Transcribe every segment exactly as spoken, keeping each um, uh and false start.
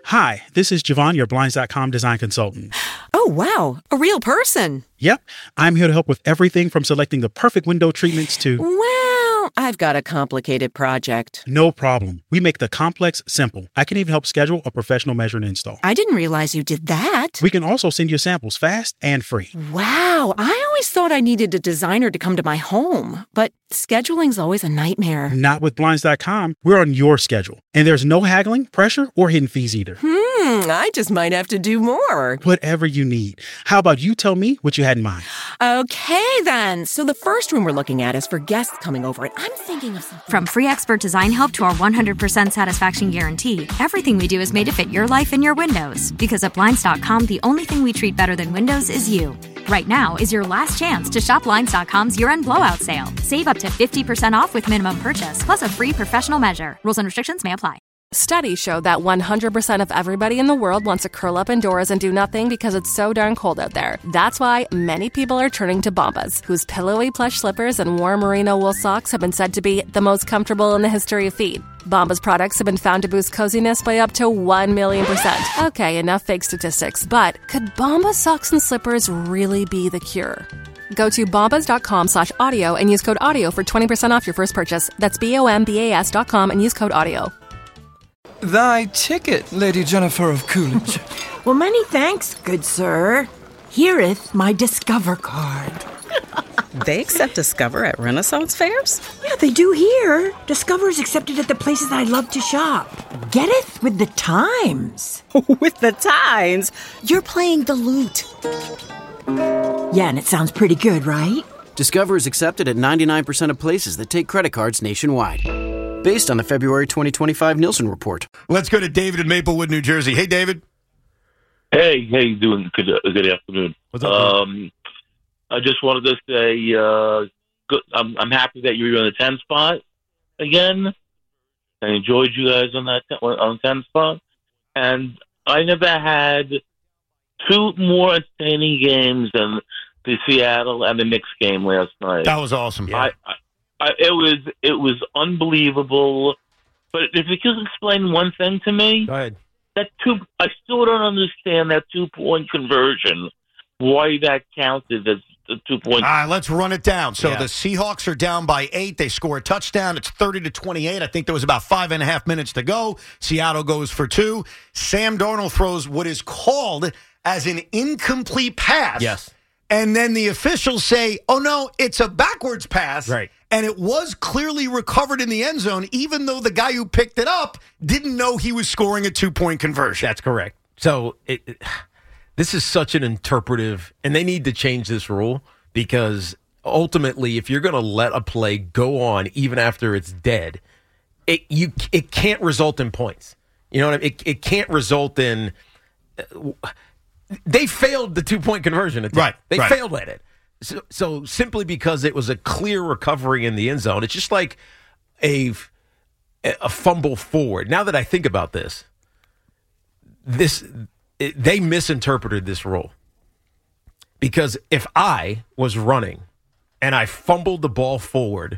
Hi, this is Javon, your Blinds dot com design consultant. Oh, wow. A real person. Yep. I'm here to help with everything from selecting the perfect window treatments to... Well, I've got a complicated project. No problem. We make the complex simple. I can even help schedule a professional measure and install. I didn't realize you did that. We can also send you samples fast and free. Wow. I always thought I needed a designer to come to my home, but scheduling's always a nightmare. Not with Blinds dot com. We're on your schedule. And there's no haggling, pressure, or hidden fees either. Hmm, I just might have to do more. Whatever you need. How about you tell me what you had in mind? Okay, then. So the first room we're looking at is for guests coming over, and I'm thinking of something... From free expert design help to our one hundred percent satisfaction guarantee, everything we do is made to fit your life and your windows. Because at Blinds dot com, the only thing we treat better than windows is you. Right now is your last chance to shop Blinds dot com's year-end blowout sale. Save up to fifty percent off with minimum purchase, plus a free professional measure. Rules and restrictions may apply. Studies show that one hundred percent of everybody in the world wants to curl up indoors and do nothing because it's so darn cold out there. That's why many people are turning to Bombas, whose pillowy plush slippers and warm merino wool socks have been said to be the most comfortable in the history of feet. Bombas products have been found to boost coziness by up to one million percent. Okay, enough fake statistics, but could Bombas socks and slippers really be the cure? Go to bombas dot com slash audio and use code audio for twenty percent off your first purchase. That's B O M B A S dot com and use code audio. Thy ticket, Lady Jennifer of Coolidge. Well, many thanks, good sir. Hereeth my Discover card. They accept Discover at Renaissance fairs? Yeah, they do here. Discover is accepted at the places I love to shop. Getteth with the times. With the times? You're playing the lute. Yeah, and it sounds pretty good, right? Discover is accepted at ninety-nine percent of places that take credit cards nationwide. Based on the February twenty twenty-five Nielsen report. Let's go to David in Maplewood, New Jersey. Hey, David. Hey, how you doing? Good, uh, good afternoon. What's up? Um, I just wanted to say, uh, good, I'm, I'm happy that you're in the ten spot again. I enjoyed you guys on that on ten spot, and I never had two more entertaining games than the Seattle and the Knicks game last night. That was awesome. Yeah. I, I, I, it was it was unbelievable. But if you could explain one thing to me, go ahead. That two, I still don't understand that two point conversion. Why that counted as a two point? All right, let's run it down. So Yeah. the Seahawks are down by eight. They score a touchdown. It's thirty to twenty-eight. I think there was about five and a half minutes to go. Seattle goes for two. Sam Darnold throws what is called as an incomplete pass. Yes. And then the officials say, oh, no, it's a backwards pass. Right. And it was clearly recovered in the end zone, even though the guy who picked it up didn't know he was scoring a two-point conversion. That's correct. So it, it, this is such an interpretive, and they need to change this rule because ultimately, if you're going to let a play go on even after it's dead, it you it can't result in points. You know what I mean? It, it can't result in uh, – they failed the two-point conversion attempt. Right. They right. failed at it. So, so simply because it was a clear recovery in the end zone, it's just like a, a fumble forward. Now that I think about this, this it, they misinterpreted this rule. Because if I was running and I fumbled the ball forward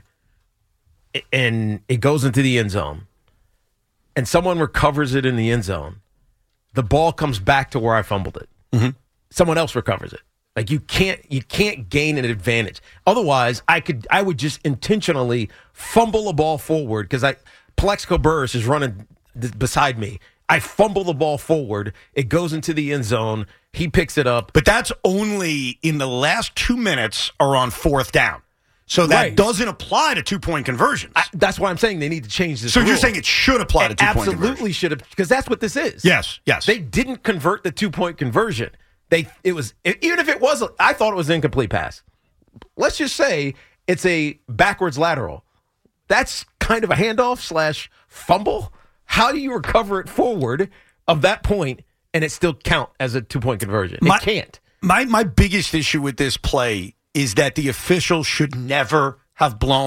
and it goes into the end zone and someone recovers it in the end zone, the ball comes back to where I fumbled it. Mm-hmm. Someone else recovers it. Like you can't you can't gain an advantage. Otherwise, I could I would just intentionally fumble a ball forward because I Plexico Burris is running th- beside me. I fumble the ball forward. It goes into the end zone. He picks it up. But that's only in the last two minutes or on fourth down. So that Right. doesn't apply to two-point conversions. I, that's why I'm saying they need to change this so rule. you're saying it should apply to It two-point conversions? absolutely should have, because that's what this is. Yes, yes. They didn't convert the two-point conversion. They it was even if it was, I thought it was an incomplete pass. Let's just say it's a backwards lateral. That's kind of a handoff slash fumble. How do you recover it forward of that point and it still count as a two-point conversion? My, it can't. My my biggest issue with this play is that the official should never have blown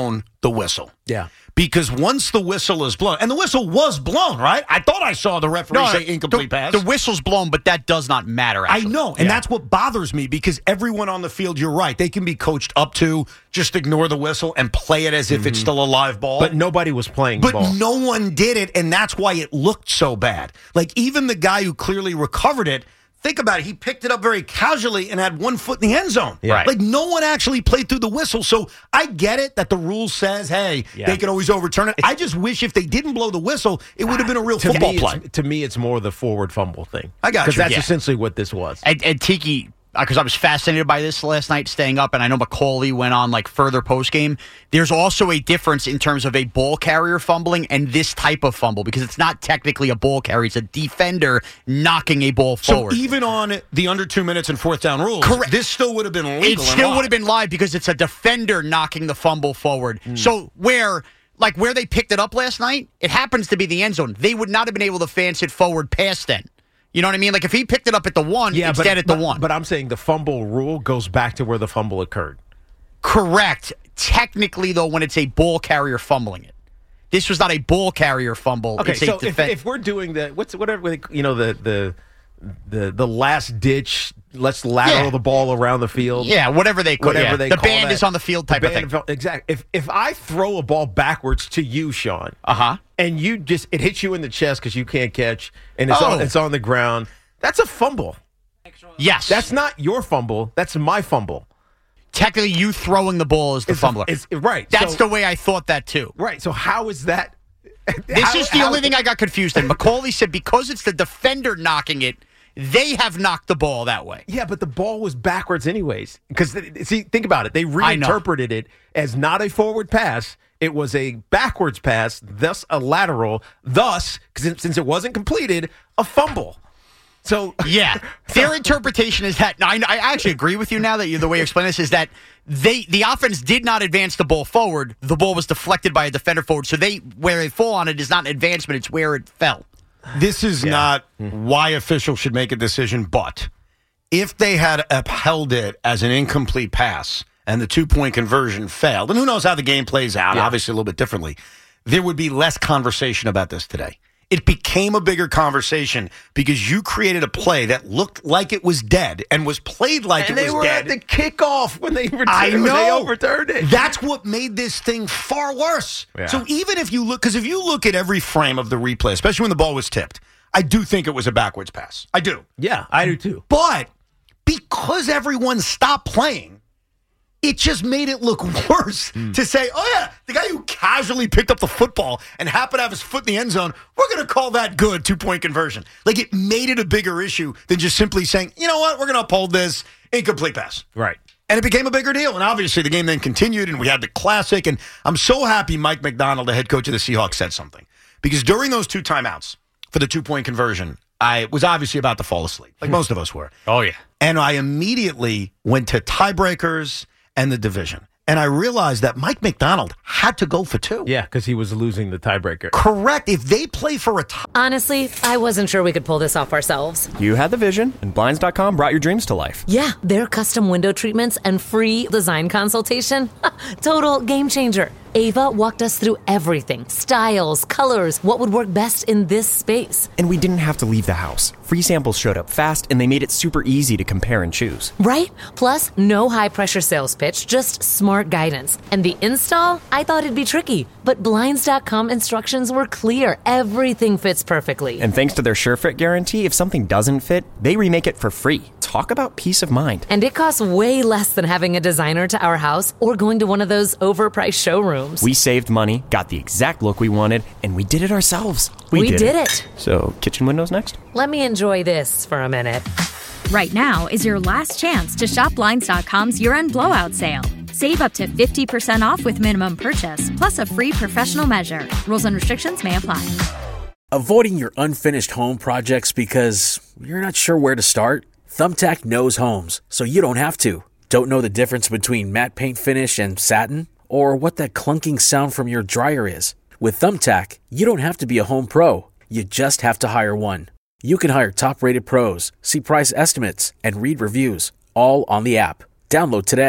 the whistle. Yeah. Because once the whistle is blown, and the whistle was blown, right? I thought I saw the referee No, say incomplete the, pass. The whistle's blown, but that does not matter, actually. I know, and Yeah. that's what bothers me because everyone on the field, you're right, they can be coached up to just ignore the whistle and play it as if it's still a live ball. But nobody was playing But ball. no one did it, and that's why it looked so bad. Like, even the guy who clearly recovered it, think about it. He picked it up very casually and had one foot in the end zone. Yeah. Right. Like, no one actually played through the whistle. So I get it that the rule says, hey, Yeah. they can always overturn it. I just wish if they didn't blow the whistle, it would have been a real to football me, play. it's- To me, it's more the forward fumble thing. I got Because you. that's Yeah. essentially what this was. And, and Tiki, because I was fascinated by this last night, staying up, and I know Macaulay went on like further post game. There's also a difference in terms of a ball carrier fumbling and this type of fumble because it's not technically a ball carrier; it's a defender knocking a ball forward. So even on the under two minutes and fourth down rules, Correct. this still would have been legal. It and still live. would have been live because it's a defender knocking the fumble forward. So where, like where they picked it up last night, it happens to be the end zone. They would not have been able to fence it forward past then. You know what I mean? Like if he picked it up at the one Yeah, instead but, at the but- one. But I'm saying the fumble rule goes back to where the fumble occurred. Correct. Technically, though, when it's a ball carrier fumbling it. This was not a ball carrier fumble. Okay, it's a so if, defen- if we're doing the what's whatever they- you know the the the the last ditch, let's lateral Yeah. the ball around the field. yeah, whatever they call whatever yeah. they the call band that. is on the field type The of thing. band of- Exactly. If if I throw a ball backwards to you, Sean, Uh huh. and you just it hits you in the chest because you can't catch, and it's Oh. on it's on the ground, that's a fumble. Yes, That's not your fumble. That's my fumble. technically you throwing the ball is the It's a- fumbler. it's- right. That's So- the way I thought that too. Right. So how is that? This how- is the how- only thing I got confused in. Macaulay said because it's the defender knocking it, they have knocked the ball that way. Yeah, but the ball was backwards anyways. Because, see, think about it. They I know. reinterpreted it as not a forward pass. It was a backwards pass, thus a lateral, thus, cause since it wasn't completed, a fumble. So Yeah, their interpretation is that. I, I actually agree with you now that you the way you explain this is that they the offense did not advance the ball forward. The ball was deflected by a defender forward. So they where they fall on it is not an advancement; it's where it fell. This is not why officials should make a decision, but if they had upheld it as an incomplete pass and the two-point conversion failed, and who knows how the game plays out, Yeah. obviously a little bit differently, there would be less conversation about this today. It became a bigger conversation because you created a play that looked like it was dead and was played like and it they was were dead. at the kickoff when they returned, I when know. they overturned it. That's what made this thing far worse. Yeah. So even if you look, because if you look at every frame of the replay, especially when the ball was tipped, I do think it was a backwards pass. I do. Yeah, I do too. But because everyone stopped playing, it just made it look worse to say, oh, yeah, the guy who casually picked up the football and happened to have his foot in the end zone, we're going to call that good two-point conversion. Like, it made it a bigger issue than just simply saying, you know what, we're going to uphold this incomplete pass. Right. And it became a bigger deal. And obviously, the game then continued, and we had the classic. And I'm so happy Mike McDonald, the head coach of the Seahawks, said something. Because during those two timeouts for the two-point conversion, I was obviously about to fall asleep, like most of us were. Oh yeah. And I immediately went to tiebreakers and the division. And I realized that Mike McDonald had to go for two. Yeah, because he was losing the tiebreaker. Correct. If they play for a tie. Honestly, I wasn't sure we could pull this off ourselves. You had the vision, and Blinds dot com brought your dreams to life. Yeah, their custom window treatments and free design consultation. Total game changer. Ava walked us through everything. Styles, colors, what would work best in this space. And we didn't have to leave the house. Free samples showed up fast, and they made it super easy to compare and choose. Right? Plus, no high-pressure sales pitch, just smart guidance. And the install? I thought it'd be tricky. But Blinds dot com instructions were clear. Everything fits perfectly. And thanks to their SureFit guarantee, if something doesn't fit, they remake it for free. Talk about peace of mind. And it costs way less than having a designer to our house or going to one of those overpriced showrooms. We saved money, got the exact look we wanted, and we did it ourselves. We, We did, did it. it. So, kitchen windows next? Let me enjoy this for a minute. Right now is your last chance to shop Blinds dot com's year-end blowout sale. Save up to fifty percent off with minimum purchase, plus a free professional measure. Rules and restrictions may apply. Avoiding your unfinished home projects because you're not sure where to start? Thumbtack knows homes, so you don't have to. Don't know the difference between matte paint finish and satin? Or what that clunking sound from your dryer is? With Thumbtack, you don't have to be a home pro. You just have to hire one. You can hire top-rated pros, see price estimates, and read reviews, all on the app. Download today.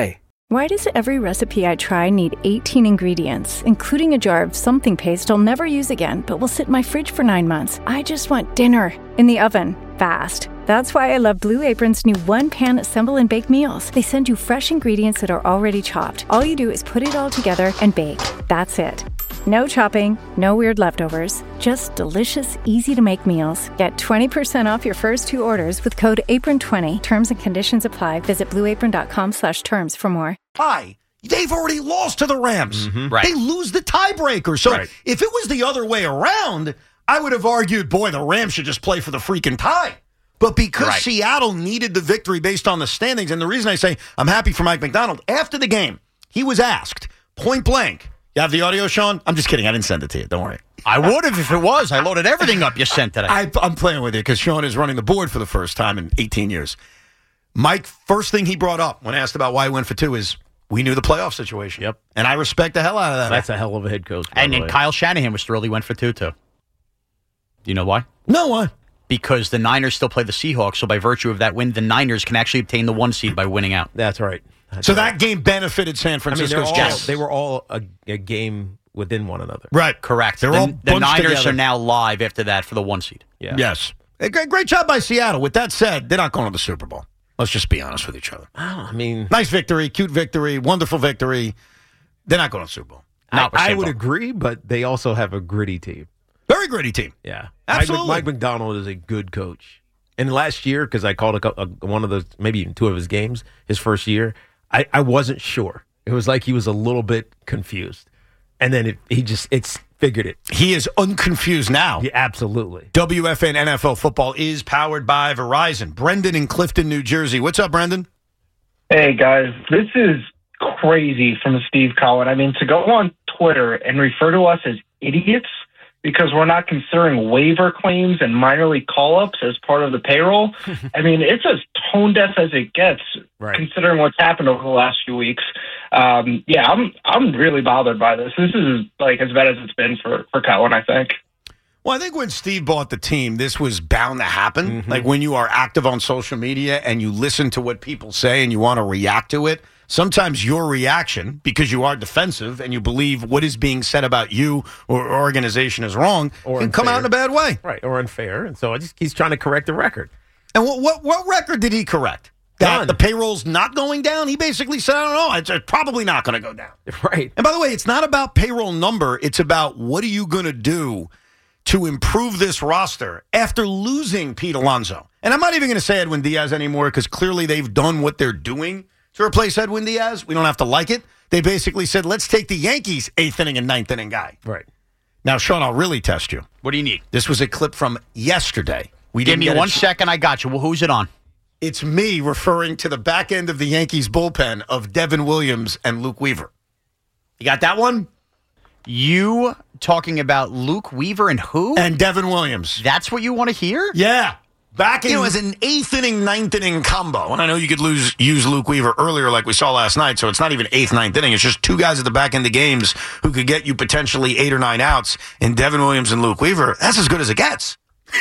Why does every recipe I try need eighteen ingredients, including a jar of something paste I'll never use again, but will sit in my fridge for nine months? I just want dinner in the oven, fast. That's why I love Blue Apron's new one-pan assemble and bake meals. They send you fresh ingredients that are already chopped. All you do is put it all together and bake. That's it. No chopping, no weird leftovers, just delicious, easy-to-make meals. Get twenty percent off your first two orders with code apron twenty. Terms and conditions apply. Visit blueapron.com slash terms for more. Hi. They've already lost to the Rams. Mm-hmm. Right. They lose the tiebreaker. So Right. if it was the other way around, I would have argued, boy, the Rams should just play for the freaking tie. But because Right. Seattle needed the victory based on the standings, and the reason I say I'm happy for Mike McDonald, after the game, he was asked, point blank, you have the audio, Sean? I'm just kidding. I didn't send it to you. Don't worry. I would have if it was. I loaded everything up you sent today. I, I'm playing with you because Sean is running the board for the first time in eighteen years. Mike, first thing he brought up when asked about why he went for two is we knew the playoff situation. Yep. And I respect the hell out of that. That's a hell of a head coach. by And the then way. Kyle Shanahan was thrilled he went for two, too. Do you know why? No, why? Because the Niners still play the Seahawks, so by virtue of that win, the Niners can actually obtain the one seed by winning out. That's right. That's so right. that game benefited San I mean, Francisco's they're all, chances. they were all a, a game within one another. Right. Correct. They're the, all the bunched Niners together. are now live after that for the one seed. Yeah. Yes. A great, great job by Seattle. With that said, they're not going to the Super Bowl. Let's just be honest with each other. I mean, Nice victory, cute victory, wonderful victory. They're not going to the Super Bowl. I, I would agree, but they also have a gritty team. Very gritty team. Yeah. Absolutely. Mike, Mike McDonald is a good coach. And last year, because I called a, a, one of the, maybe even two of his games, his first year, I, I wasn't sure. It was like he was a little bit confused. And then it, he just, it's figured it. He is unconfused now. Yeah, absolutely. W F N N F L football is powered by Verizon. Brendan in Clifton, New Jersey. What's up, Brendan? Hey, guys. This is crazy from Steve Cohen. I mean, to go on Twitter and refer to us as idiots because we're not considering waiver claims and minor league call-ups as part of the payroll. I mean, it's as tone-deaf as it gets, right. considering what's happened over the last few weeks. Um, yeah, I'm I'm really bothered by this. This is like as bad as it's been for, for Cohen, I think. Well, I think when Steve bought the team, this was bound to happen. Mm-hmm. Like when you are active on social media and you listen to what people say and you want to react to it, sometimes your reaction, because you are defensive and you believe what is being said about you or organization is wrong, Or can come out in a bad way. Right, or unfair. And so I just, he's trying to correct the record. And what what, what record did he correct? That None. the payroll's not going down? He basically said, I don't know, it's, it's probably not going to go down. Right. And by the way, it's not about payroll number. It's about what are you going to do to improve this roster after losing Pete Alonso. And I'm not even going to say Edwin Diaz anymore because clearly they've done what they're doing to replace Edwin Diaz. We don't have to like it. They basically said, let's take the Yankees' eighth inning and ninth inning guy. Right. Now, Sean, I'll really test you. What do you need? This was a clip from yesterday. We Give didn't me get one it. second. I got you. Well, who's it on? It's me referring to the back end of the Yankees bullpen of Devin Williams and Luke Weaver. You got that one? You talking about Luke Weaver and who? And Devin Williams. That's what you want to hear? Yeah. Back in, You you know, know, as an eighth inning, ninth inning combo. And I know you could lose use Luke Weaver earlier like we saw last night, so it's not even eighth, ninth inning. It's just two guys at the back end of games who could get you potentially eight or nine outs in Devin Williams and Luke Weaver. That's as good as it gets.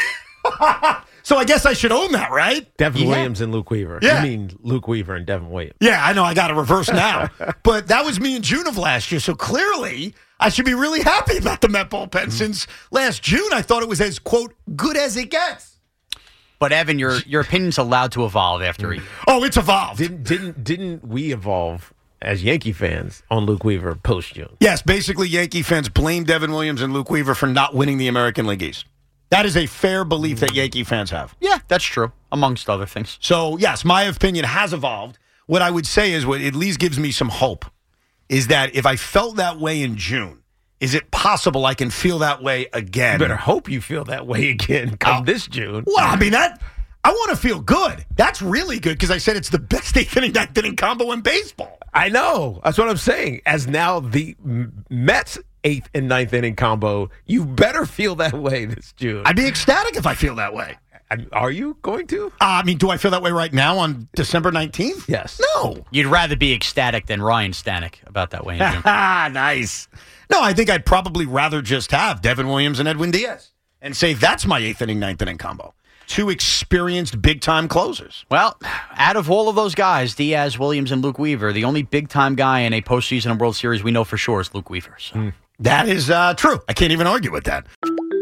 So I guess I should own that, right? Devin Yeah. Williams and Luke Weaver. Yeah. You mean Luke Weaver and Devin Williams. Yeah, I know. I got to reverse now. But that was me in June of last year. So clearly, I should be really happy about the Met bullpen. Mm-hmm. Since last June, I thought it was as, quote, good as it gets. But, Evan, your your opinion's allowed to evolve after he... Oh, it's evolved. Didn't, didn't, didn't we evolve as Yankee fans on Luke Weaver post-June? Yes, basically Yankee fans blame Devin Williams and Luke Weaver for not winning the American League East. That is a fair belief that Yankee fans have. Yeah, that's true, amongst other things. So, yes, my opinion has evolved. What I would say is what at least gives me some hope is that if I felt that way in June, is it possible I can feel that way again? You better hope you feel that way again come oh. this June. Well, I mean, that I want to feel good. That's really good because I said it's the best eighth inning, ninth inning combo in baseball. I know. That's what I'm saying. As now the Mets eighth and ninth inning combo, you better feel that way this June. I'd be ecstatic if I feel that way. Are you going to? Uh, I mean, do I feel that way right now on December nineteenth? Yes. No. You'd rather be ecstatic than Ryan Stanek about that way in June. Nice. No, I think I'd probably rather just have Devin Williams and Edwin Diaz and say that's my eighth inning, ninth inning combo. two experienced big-time closers. Well, out of all of those guys, Diaz, Williams, and Luke Weaver, the only big-time guy in a postseason and World Series we know for sure is Luke Weaver. So. Mm. That is uh, true. I can't even argue with that.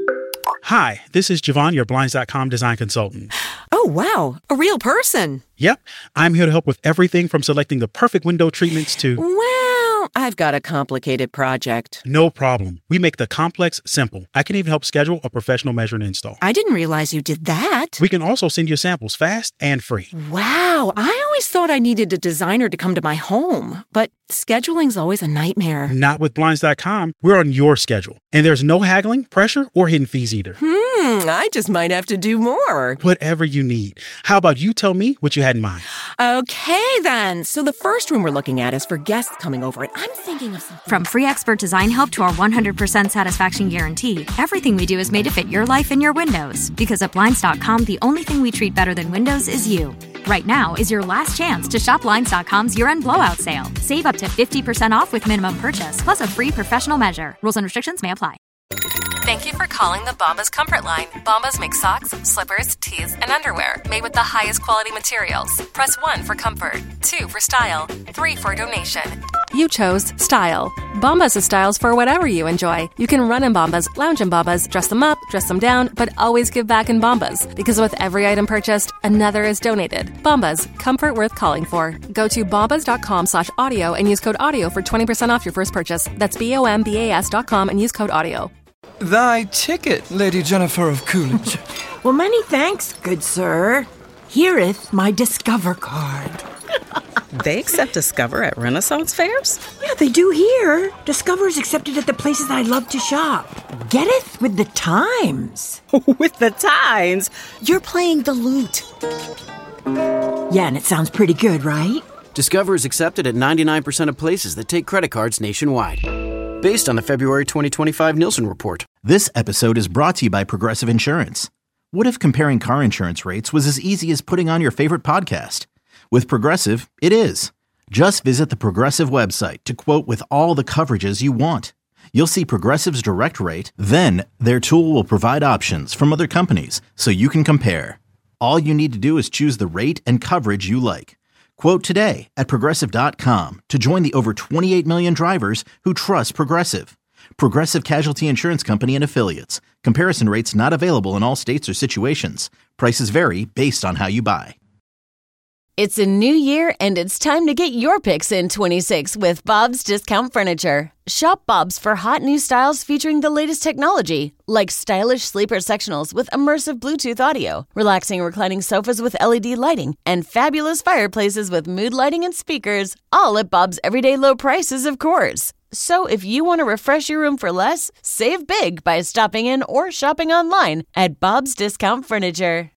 Hi, this is Javon, your Blinds dot com design consultant. Oh, wow. A real person. Yep. I'm here to help with everything from selecting the perfect window treatments to... Well, I've got a complicated project. No problem. We make the complex simple. I can even help schedule a professional measure and install. I didn't realize you did that. We can also send you samples fast and free. Wow. I always thought I needed a designer to come to my home, but scheduling's always a nightmare. Not with Blinds dot com. We're on your schedule. And there's no haggling, pressure, or hidden fees either. Hmm, I just might have to do more. Whatever you need. How about you tell me what you had in mind? Okay, then. So the first room we're looking at is for guests coming over, and I'm thinking of something. From free expert design help to our one hundred percent satisfaction guarantee, everything we do is made to fit your life and your windows. Because at Blinds dot com, the only thing we treat better than windows is you. Right now is your last chance to shop Blinds dot com's year-end blowout sale. Save up to fifty percent off with minimum purchase, plus a free professional measure. Rules and restrictions may apply. Thank you for calling the Bombas Comfort Line. Bombas make socks, slippers, tees, and underwear made with the highest quality materials. Press one for comfort, two for style, three for donation. You chose style. Bombas has styles for whatever you enjoy. You can run in Bombas, lounge in Bombas, dress them up, dress them down, but always give back in Bombas. Because with every item purchased, another is donated. Bombas, comfort worth calling for. Go to bombas.com slash audio and use code audio for twenty percent off your first purchase. That's B-O-M-B-A-S dot com and use code audio. Thy ticket, Lady Jennifer of Coolidge. Well, many thanks, good sir. Hereeth my Discover card. They accept Discover at Renaissance fairs? Yeah, they do here. Discover's accepted at the places I love to shop. Getteth with the times. With the times? You're playing the lute. Yeah, and it sounds pretty good, right? Discover is accepted at ninety-nine percent of places that take credit cards nationwide. Based on the February twenty twenty-five Nielsen report. This episode is brought to you by Progressive Insurance. What if comparing car insurance rates was as easy as putting on your favorite podcast? With Progressive, it is. Just visit the Progressive website to quote with all the coverages you want. You'll see Progressive's direct rate, then their tool will provide options from other companies so you can compare. All you need to do is choose the rate and coverage you like. Quote today at Progressive dot com to join the over twenty-eight million drivers who trust Progressive. Progressive Casualty Insurance Company and Affiliates. Comparison rates not available in all states or situations. Prices vary based on how you buy. It's a new year, and it's time to get your picks in twenty-six with Bob's Discount Furniture. Shop Bob's for hot new styles featuring the latest technology, like stylish sleeper sectionals with immersive Bluetooth audio, relaxing reclining sofas with L E D lighting, and fabulous fireplaces with mood lighting and speakers, all at Bob's everyday low prices, of course. So if you want to refresh your room for less, save big by stopping in or shopping online at Bob's Discount Furniture.